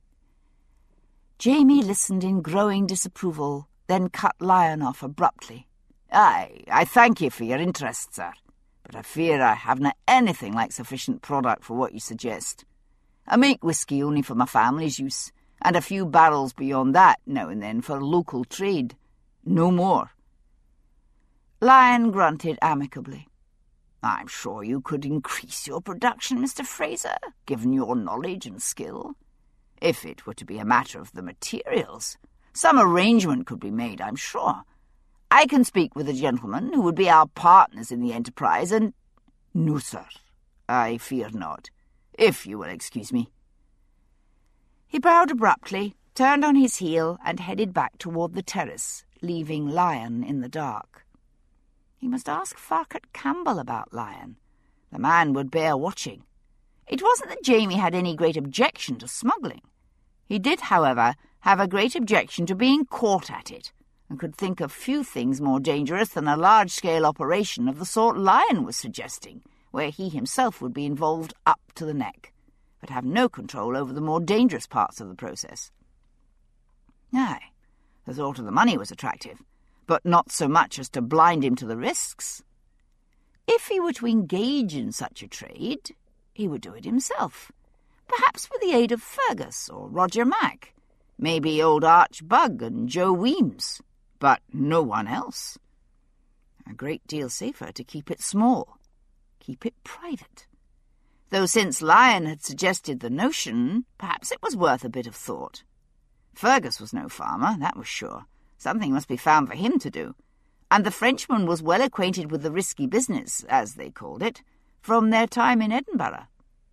Jamie listened in growing disapproval, then cut Lion off abruptly. "Aye, I thank you for your interest, sir, but I fear I haven't anything like sufficient product for what you suggest. I make whisky only for my family's use, and a few barrels beyond that now and then for local trade. No more." Lion grunted amicably. "I'm sure you could increase your production, Mister Fraser, given your knowledge and skill. If it were to be a matter of the materials, some arrangement could be made, I'm sure. I can speak with the gentlemen who would be our partners in the enterprise, and—" "No, sir, I fear not, if you will excuse me." He bowed abruptly, turned on his heel, and headed back toward the terrace, leaving Lion in the dark. He must ask Farquhar Campbell about Lion. The man would bear watching. It wasn't that Jamie had any great objection to smuggling. He did, however, have a great objection to being caught at it, and could think of few things more dangerous than a large-scale operation of the sort Lion was suggesting, where he himself would be involved up to the neck, but have no control over the more dangerous parts of the process. Aye, the thought of the money was attractive, but not so much as to blind him to the risks. If he were to engage in such a trade, he would do it himself, perhaps with the aid of Fergus or Roger Mack, maybe old Arch Bug and Joe Weems, but no one else. A great deal safer to keep it small, keep it private. Though since Lion had suggested the notion, perhaps it was worth a bit of thought. Fergus was no farmer, that was sure. Something must be found for him to do, and the Frenchman was well acquainted with the risky business, as they called it, from their time in Edinburgh.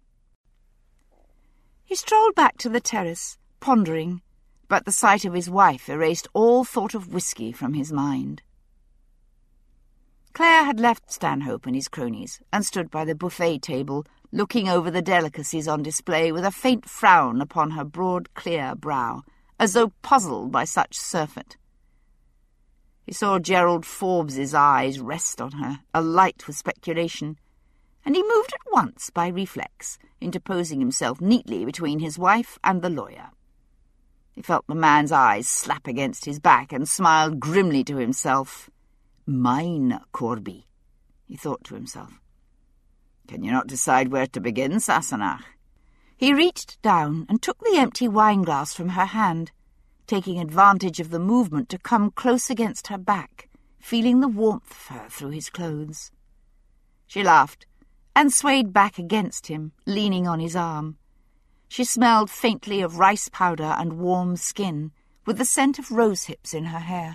He strolled back to the terrace, pondering, but the sight of his wife erased all thought of whisky from his mind. Claire had left Stanhope and his cronies, and stood by the buffet table, looking over the delicacies on display with a faint frown upon her broad, clear brow, as though puzzled by such surfeit. He saw Gerald Forbes's eyes rest on her, alight with speculation, and he moved at once by reflex, interposing himself neatly between his wife and the lawyer. He felt the man's eyes slap against his back and smiled grimly to himself. "Mine, Corby," he thought to himself. "Can you not decide where to begin, Sassenach?" He reached down and took the empty wine-glass from her hand, taking advantage of the movement to come close against her back, feeling the warmth of her through his clothes. She laughed and swayed back against him, leaning on his arm. She smelled faintly of rice powder and warm skin, with the scent of rose hips in her hair.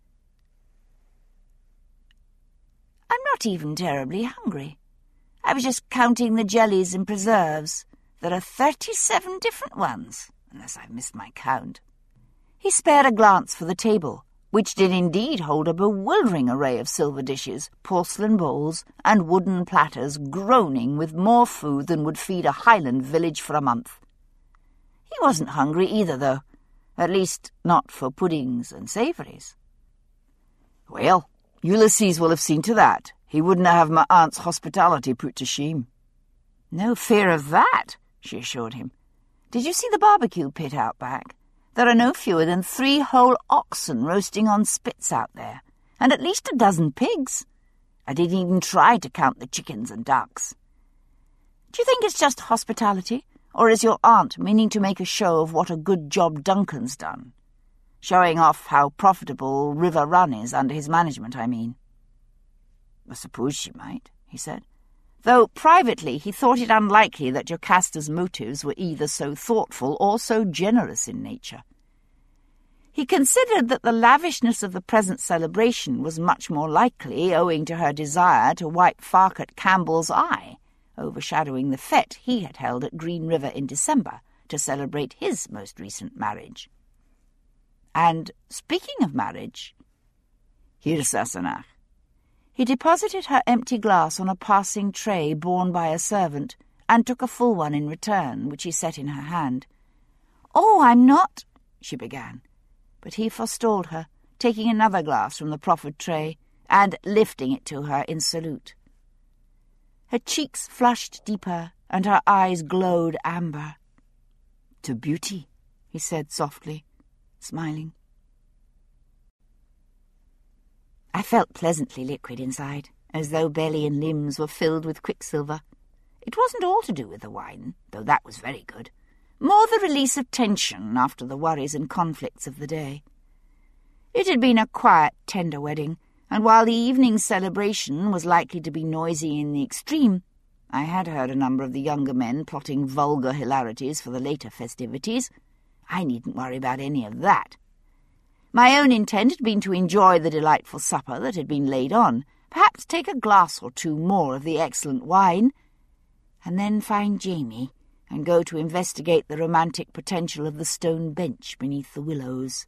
"I'm not even terribly hungry. I was just counting the jellies and preserves. There are thirty-seven different ones, unless I've missed my count." He spared a glance for the table, which did indeed hold a bewildering array of silver dishes, porcelain bowls, and wooden platters groaning with more food than would feed a Highland village for a month. He wasn't hungry either, though, at least not for puddings and savouries. "Well, Ulysses will have seen to that. He wouldn't have my aunt's hospitality put to shame." "No fear of that," she assured him. "Did you see the barbecue pit out back? There are no fewer than three whole oxen roasting on spits out there, and at least a dozen pigs. I didn't even try to count the chickens and ducks. Do you think it's just hospitality, or is your aunt meaning to make a show of what a good job Duncan's done? Showing off how profitable River Run is under his management, I mean." "I suppose she might," he said, though privately he thought it unlikely that Jocasta's motives were either so thoughtful or so generous in nature. He considered that the lavishness of the present celebration was much more likely owing to her desire to wipe Farquhar Campbell's eye, overshadowing the fête he had held at Green River in December to celebrate his most recent marriage. And, speaking of marriage, "Here, Sassenach." He deposited her empty glass on a passing tray borne by a servant, and took a full one in return, which he set in her hand. "Oh, I'm not—" she began, but he forestalled her, taking another glass from the proffered tray and lifting it to her in salute. Her cheeks flushed deeper, and her eyes glowed amber. "To beauty," he said softly, smiling. I felt pleasantly liquid inside, as though belly and limbs were filled with quicksilver. It wasn't all to do with the wine, though that was very good. More the release of tension after the worries and conflicts of the day. It had been a quiet, tender wedding, and while the evening's celebration was likely to be noisy in the extreme, I had heard a number of the younger men plotting vulgar hilarities for the later festivities. I needn't worry about any of that. My own intent had been to enjoy the delightful supper that had been laid on, perhaps take a glass or two more of the excellent wine, and then find Jamie and go to investigate the romantic potential of the stone bench beneath the willows.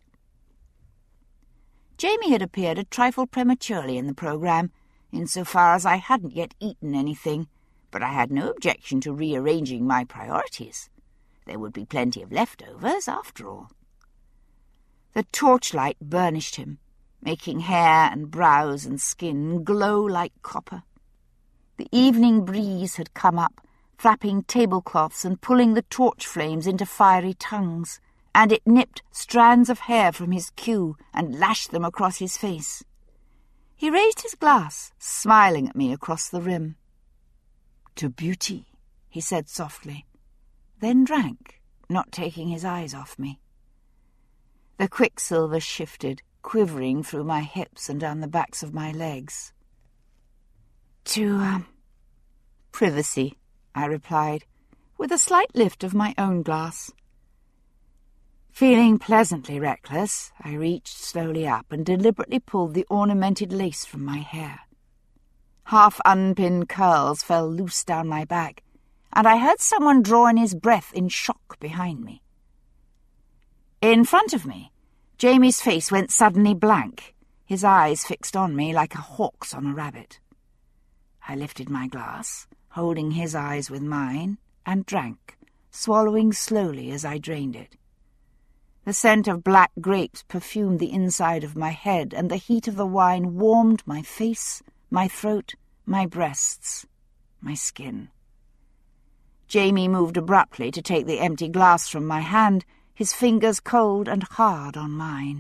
Jamie had appeared a trifle prematurely in the programme, insofar as I hadn't yet eaten anything, but I had no objection to rearranging my priorities. There would be plenty of leftovers, after all. The torchlight burnished him, making hair and brows and skin glow like copper. The evening breeze had come up, flapping tablecloths and pulling the torch flames into fiery tongues, and it nipped strands of hair from his queue and lashed them across his face. He raised his glass, smiling at me across the rim. "To beauty," he said softly, then drank, not taking his eyes off me. The quicksilver shifted, quivering through my hips and down the backs of my legs. "To, um, privacy," I replied, with a slight lift of my own glass. Feeling pleasantly reckless, I reached slowly up and deliberately pulled the ornamented lace from my hair. Half-unpinned curls fell loose down my back, and I heard someone draw in his breath in shock behind me. In front of me, Jamie's face went suddenly blank, his eyes fixed on me like a hawk's on a rabbit. I lifted my glass, holding his eyes with mine, and drank, swallowing slowly as I drained it. The scent of black grapes perfumed the inside of my head, and the heat of the wine warmed my face, my throat, my breasts. my skin. Jamie moved abruptly to take the empty glass from my hand, his fingers cold and hard on mine.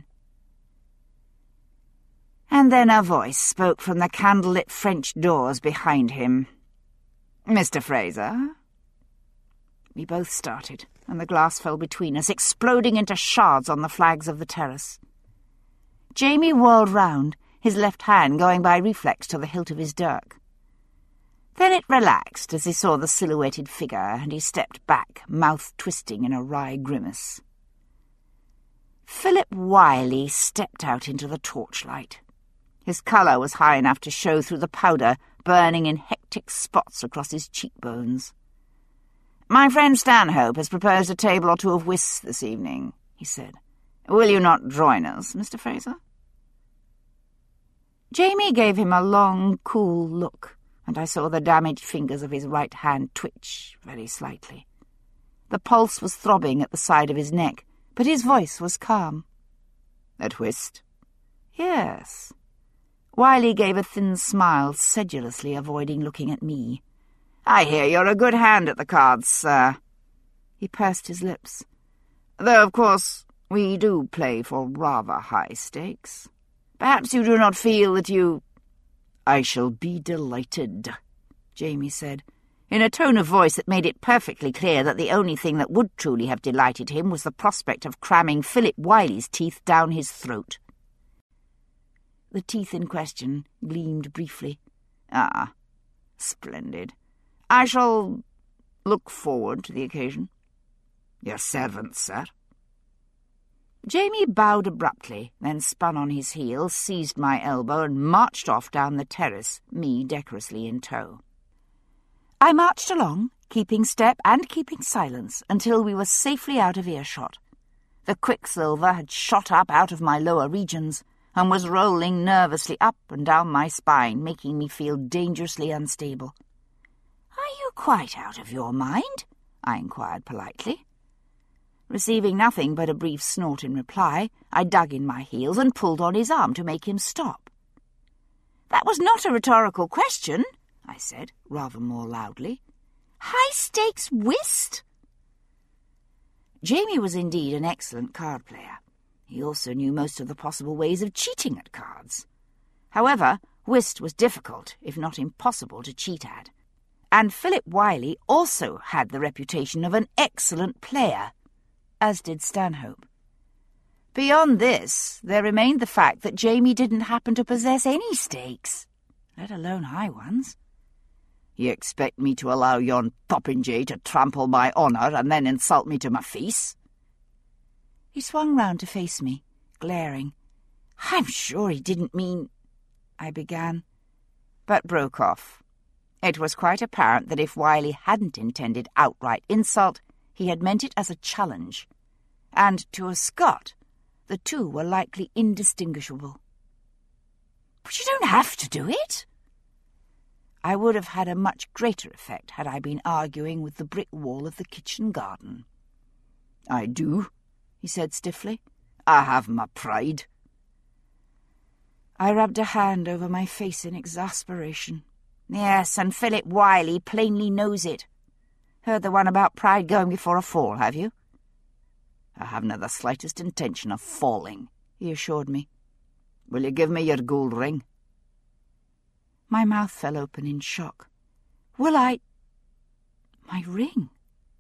And then a voice spoke from the candlelit French doors behind him. "Mister Fraser?" We both started, and the glass fell between us, exploding into shards on the flags of the terrace. Jamie whirled round, his left hand going by reflex to the hilt of his dirk. Then it relaxed as he saw the silhouetted figure, and he stepped back, mouth twisting in a wry grimace. Philip Wiley stepped out into the torchlight. His colour was high enough to show through the powder, burning in hectic spots across his cheekbones. "My friend Stanhope has proposed a table or two of whist this evening," he said. "Will you not join us, Mister Fraser?" Jamie gave him a long, cool look, and I saw the damaged fingers of his right hand twitch very slightly. The pulse was throbbing at the side of his neck, but his voice was calm. "At whist?" "Yes." Wiley gave a thin smile, sedulously avoiding looking at me. "I hear you're a good hand at the cards, sir." He pursed his lips. "Though, of course, we do play for rather high stakes. Perhaps you do not feel that you—" "I shall be delighted," Jamie said, in a tone of voice that made it perfectly clear that the only thing that would truly have delighted him was the prospect of cramming Philip Wiley's teeth down his throat. The teeth in question gleamed briefly. "Ah, splendid. I shall look forward to the occasion." "Your servant, sir." Jamie bowed abruptly, then spun on his heel, seized my elbow, and marched off down the terrace, me decorously in tow. I marched along, keeping step and keeping silence, until we were safely out of earshot. The quicksilver had shot up out of my lower regions, and was rolling nervously up and down my spine, making me feel dangerously unstable. "Are you quite out of your mind?" I inquired politely. Receiving nothing but a brief snort in reply, I dug in my heels and pulled on his arm to make him stop. "That was not a rhetorical question," I said, rather more loudly. "High-stakes whist?" Jamie was indeed an excellent card player. He also knew most of the possible ways of cheating at cards. However, whist was difficult, if not impossible, to cheat at. And Philip Wiley also had the reputation of an excellent player, as did Stanhope. Beyond this, there remained the fact that Jamie didn't happen to possess any stakes, let alone high ones. "You expect me to allow yon popinjay to trample my honour and then insult me to my face?" He swung round to face me, glaring. "I'm sure he didn't mean—" I began, but broke off. It was quite apparent that if Wiley hadn't intended outright insult, he had meant it as a challenge, and to a Scot, the two were likely indistinguishable. "But you don't have to do it." I would have had a much greater effect had I been arguing with the brick wall of the kitchen garden. "I do," he said stiffly. "I have my pride." I rubbed a hand over my face in exasperation. "Yes, and Philip Wiley plainly knows it. Heard the one about pride going before a fall, have you?" "I haven't the slightest intention of falling," he assured me. "Will you give me your gold ring?" My mouth fell open in shock. "Will I—" My ring?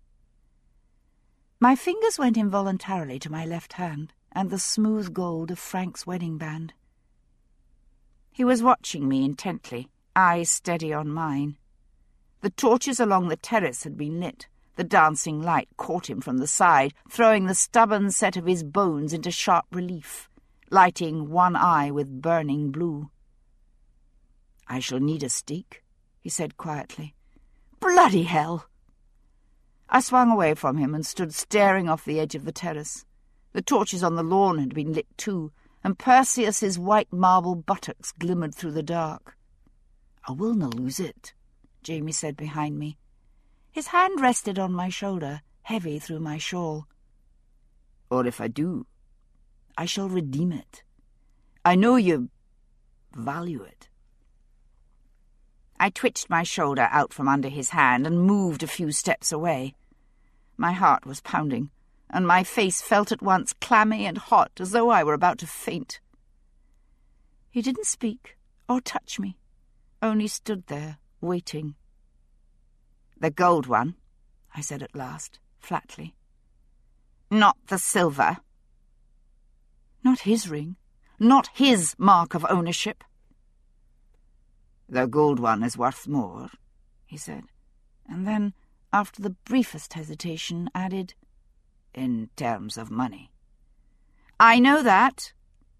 My fingers went involuntarily to my left hand and the smooth gold of Frank's wedding band. He was watching me intently, eyes steady on mine. The torches along the terrace had been lit. The dancing light caught him from the side, throwing the stubborn set of his bones into sharp relief, lighting one eye with burning blue. "I shall need a stake," he said quietly. "Bloody hell!" I swung away from him and stood staring off the edge of the terrace. The torches on the lawn had been lit too, and Perseus's white marble buttocks glimmered through the dark. "I will not lose it," Jamie said behind me. His hand rested on my shoulder, heavy through my shawl. "Or if I do, I shall redeem it. I know you value it." I twitched my shoulder out from under his hand and moved a few steps away. My heart was pounding, and my face felt at once clammy and hot, as though I were about to faint. He didn't speak or touch me, only stood there, waiting. "The gold one," I said at last, flatly. "Not the silver." Not his ring, not his mark of ownership. "The gold one is worth more," he said, and then, after the briefest hesitation, added, "in terms of money." "I know that."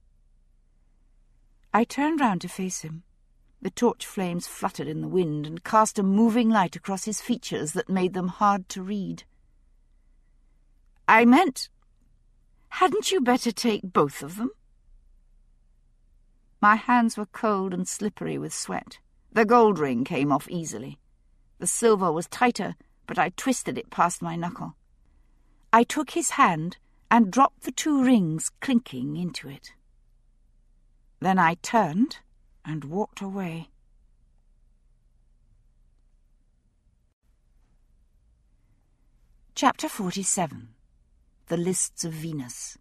I turned round to face him. The torch flames fluttered in the wind and cast a moving light across his features that made them hard to read. "I meant, hadn't you better take both of them?" My hands were cold and slippery with sweat. The gold ring came off easily. The silver was tighter, but I twisted it past my knuckle. I took his hand and dropped the two rings clinking into it. Then I turned and walked away. Chapter forty-seven. The Lists of Venus.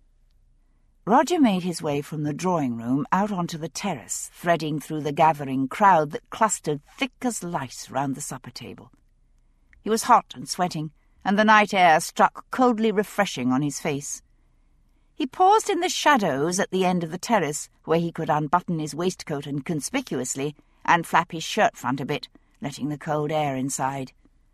Roger made his way from the drawing-room out onto the terrace, threading through the gathering crowd that clustered thick as lice round the supper table. He was hot and sweating, and the night air struck coldly refreshing on his face. He paused in the shadows at the end of the terrace, where he could unbutton his waistcoat inconspicuously and flap his shirt front a bit, letting the cold air inside.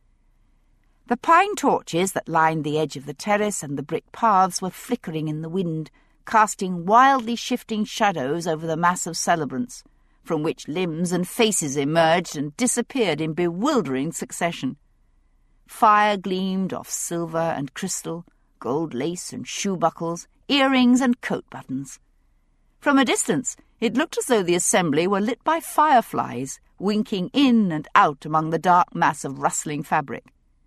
The pine torches that lined the edge of the terrace and the brick paths were flickering in the wind, casting wildly shifting shadows over the mass of celebrants, from which limbs and faces emerged and disappeared in bewildering succession. Fire gleamed off silver and crystal, gold lace and shoe buckles, earrings and coat buttons. From a distance, it looked as though the assembly were lit by fireflies, winking in and out among the dark mass of rustling fabric.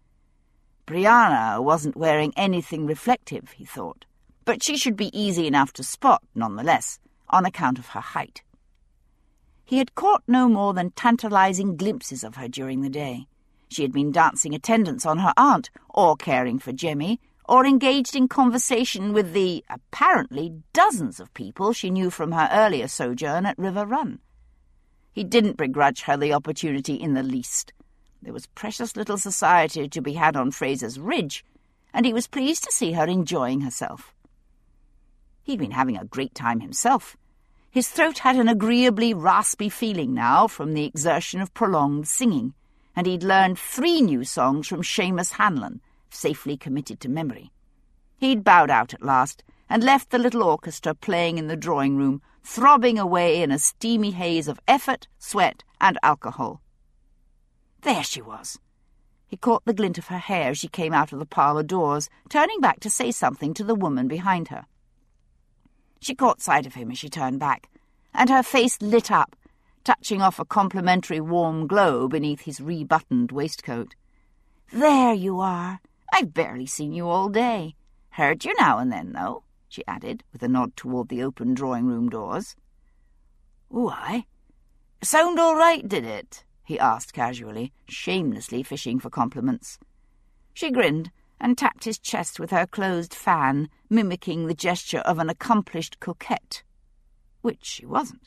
Brianna wasn't wearing anything reflective, he thought, but she should be easy enough to spot, nonetheless, on account of her height. He had caught no more than tantalizing glimpses of her during the day. She had been dancing attendance on her aunt, or caring for Jemmy, or engaged in conversation with the, apparently, dozens of people she knew from her earlier sojourn at River Run. He didn't begrudge her the opportunity in the least. There was precious little society to be had on Fraser's Ridge, and he was pleased to see her enjoying herself. He'd been having a great time himself. His throat had an agreeably raspy feeling now from the exertion of prolonged singing, and he'd learned three new songs from Seamus Hanlon, safely committed to memory. He'd bowed out at last, and left the little orchestra playing in the drawing-room, throbbing away in a steamy haze of effort, sweat, and alcohol. There she was. He caught the glint of her hair as she came out of the parlour doors, turning back to say something to the woman behind her. She caught sight of him as she turned back, and her face lit up, touching off a complimentary warm glow beneath his rebuttoned waistcoat. "There you are. I've barely seen you all day. Heard you now and then, though," she added, with a nod toward the open drawing-room doors. "Oh, aye. Sound all right, did it?" he asked casually, shamelessly fishing for compliments. She grinned and tapped his chest with her closed fan, mimicking the gesture of an accomplished coquette, which she wasn't.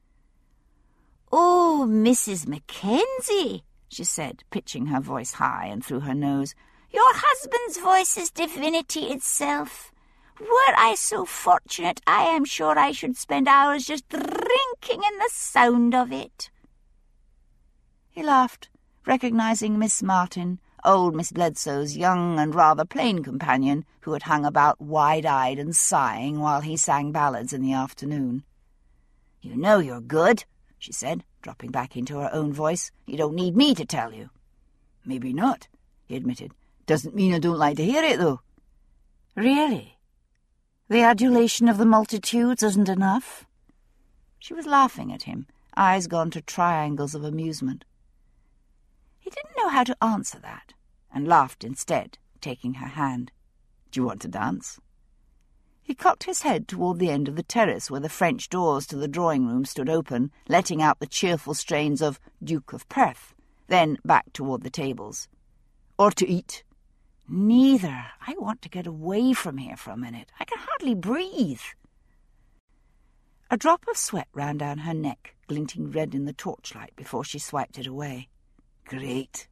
"Oh, Missus Mackenzie," she said, pitching her voice high and through her nose, "your husband's voice is divinity itself. Were I so fortunate, I am sure I should spend hours just drinking in the sound of it." He laughed, recognizing Miss Martin, old Miss Bledsow's young and rather plain companion, who had hung about wide-eyed and sighing while he sang ballads in the afternoon. "You know you're good," she said, dropping back into her own voice. "You don't need me to tell you." "Maybe not," he admitted. "Doesn't mean I don't like to hear it, though." "Really? The adulation of the multitudes isn't enough?" She was laughing at him, eyes gone to triangles of amusement. He didn't know how to answer that, and laughed instead, taking her hand. "Do you want to dance?" He cocked his head toward the end of the terrace where the French doors to the drawing-room stood open, letting out the cheerful strains of Duke of Perth, then back toward the tables. "Or to eat?" "Neither. I want to get away from here for a minute. I can hardly breathe." A drop of sweat ran down her neck, glinting red in the torchlight before she swiped it away. "Great.